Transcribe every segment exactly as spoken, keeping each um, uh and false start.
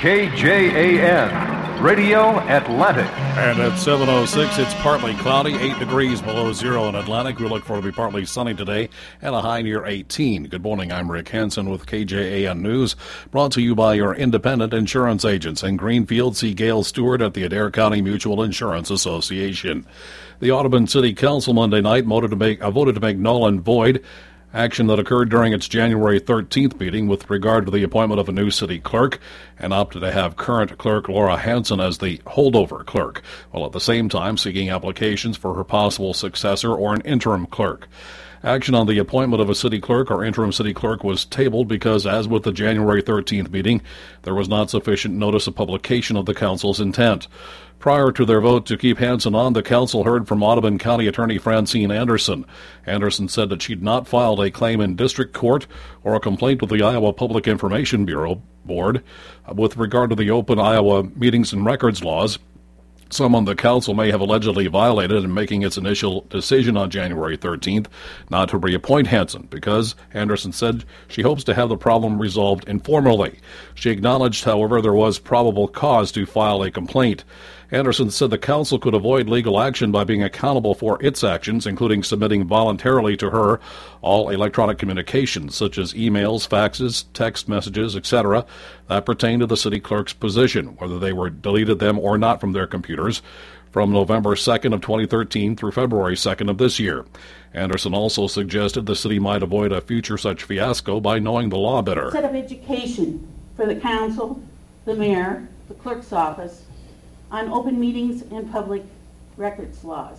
K J A N, Radio Atlantic. And at seven oh six, it's partly cloudy, eight degrees below zero in Atlantic. We look for it to be partly sunny today and a high near eighteen. Good morning, I'm Rick Hansen with K J A N News, brought to you by your independent insurance agents. In Greenfield, see Gail Stewart at the Adair County Mutual Insurance Association. The Audubon City Council Monday night voted to make, uh, voted to make null and void action that occurred during its January thirteenth meeting with regard to the appointment of a new city clerk, and opted to have current clerk Laura Hansen as the holdover clerk, while at the same time seeking applications for her possible successor or an interim clerk. Action on the appointment of a city clerk or interim city clerk was tabled because, as with the January thirteenth meeting, there was not sufficient notice of publication of the council's intent. Prior to their vote to keep Hansen on, the council heard from Audubon County Attorney Francine Anderson. Anderson said that she'd not filed a claim in district court or a complaint with the Iowa Public Information Bureau Board with regard to the open Iowa meetings and records laws. Someone the council may have allegedly violated in making its initial decision on January thirteenth not to reappoint Hansen, because Anderson said she hopes to have the problem resolved informally. She acknowledged, however, there was probable cause to file a complaint. Anderson said the council could avoid legal action by being accountable for its actions, including submitting voluntarily to her all electronic communications, such as emails, faxes, text messages, et cetera, that pertain to the city clerk's position, whether they were deleted them or not from their computers, from November second of twenty thirteen through February second of this year. Anderson also suggested the city might avoid a future such fiasco by knowing the law better. Set of education for the council, the mayor, the clerk's office, on open meetings and public records laws.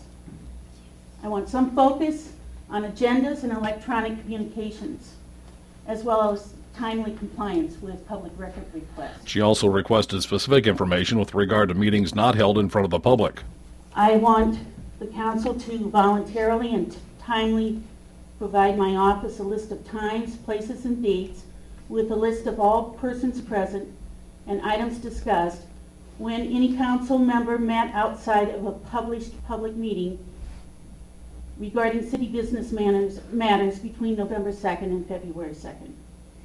I want some focus on agendas and electronic communications, as well as timely compliance with public record requests. She also requested specific information with regard to meetings not held in front of the public. I want the council to voluntarily and timely provide my office a list of times, places, and dates with a list of all persons present and items discussed when any council member met outside of a published public meeting regarding city business matters, matters between November second and February second.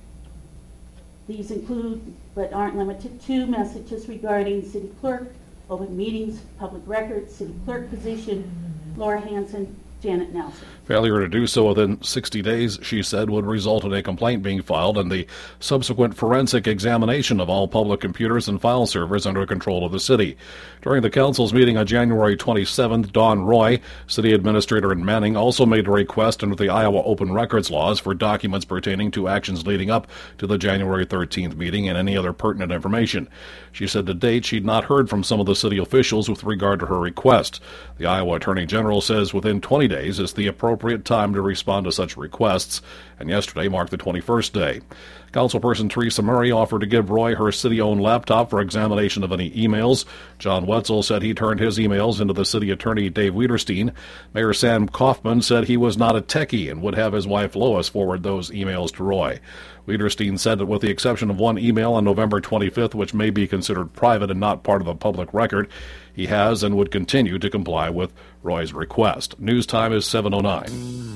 These include, but aren't limited to, messages regarding city clerk, open meetings, public records, city clerk position, Laura Hansen, Janet Nelson. Failure to do so within sixty days, she said, would result in a complaint being filed and the subsequent forensic examination of all public computers and file servers under control of the city. During the council's meeting on January twenty-seventh, Don Roy, city administrator in Manning, also made a request under the Iowa Open Records laws for documents pertaining to actions leading up to the January thirteenth meeting and any other pertinent information. She said to date she'd not heard from some of the city officials with regard to her request. The Iowa Attorney General says within twenty days is the appropriate time to respond to such requests, and yesterday marked the twenty-first day. Councilperson Teresa Murray offered to give Roy her city-owned laptop for examination of any emails. John Wetzel said he turned his emails into the city attorney Dave Wiederstein. Mayor Sam Kaufman said he was not a techie and would have his wife Lois forward those emails to Roy. Wiederstein said that with the exception of one email on November twenty-fifth, which may be considered private and not part of the public record, he has and would continue to comply with Roy's request. News time is seven oh nine.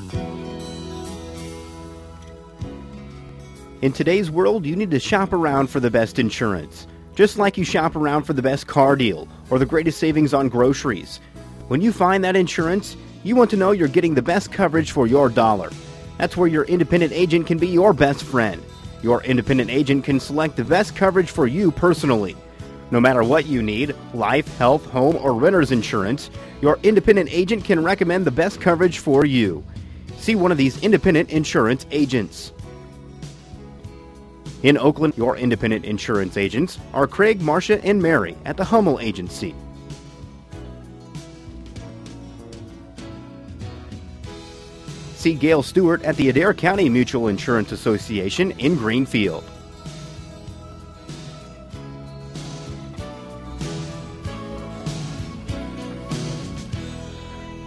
In today's world, you need to shop around for the best insurance, just like you shop around for the best car deal or the greatest savings on groceries. When you find that insurance, you want to know you're getting the best coverage for your dollar. That's where your independent agent can be your best friend. Your independent agent can select the best coverage for you personally. No matter what you need, life, health, home, or renter's insurance, your independent agent can recommend the best coverage for you. See one of these independent insurance agents. In Oakland, your independent insurance agents are Craig, Marcia, and Mary at the Hummel Agency. See Gail Stewart at the Adair County Mutual Insurance Association in Greenfield.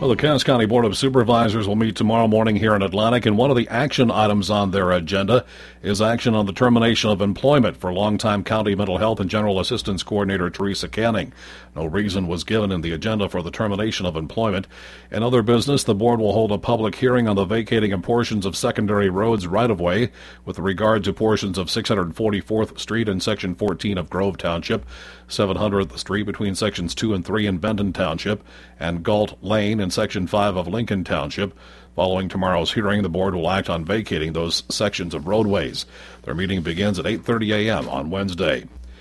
Well, the Cass County Board of Supervisors will meet tomorrow morning here in Atlantic, and one of the action items on their agenda is action on the termination of employment for longtime County Mental Health and General Assistance Coordinator Teresa Canning. No reason was given in the agenda for the termination of employment. In other business, the board will hold a public hearing on the vacating of portions of secondary roads right-of-way with regard to portions of six hundred forty-fourth Street and Section fourteen of Grove Township, seven hundredth Street between Sections two and three in Benton Township, and Galt Lane in Section five of Lincoln Township. Following tomorrow's hearing, the board will act on vacating those sections of roadways. Their meeting begins at eight thirty a.m. on Wednesday.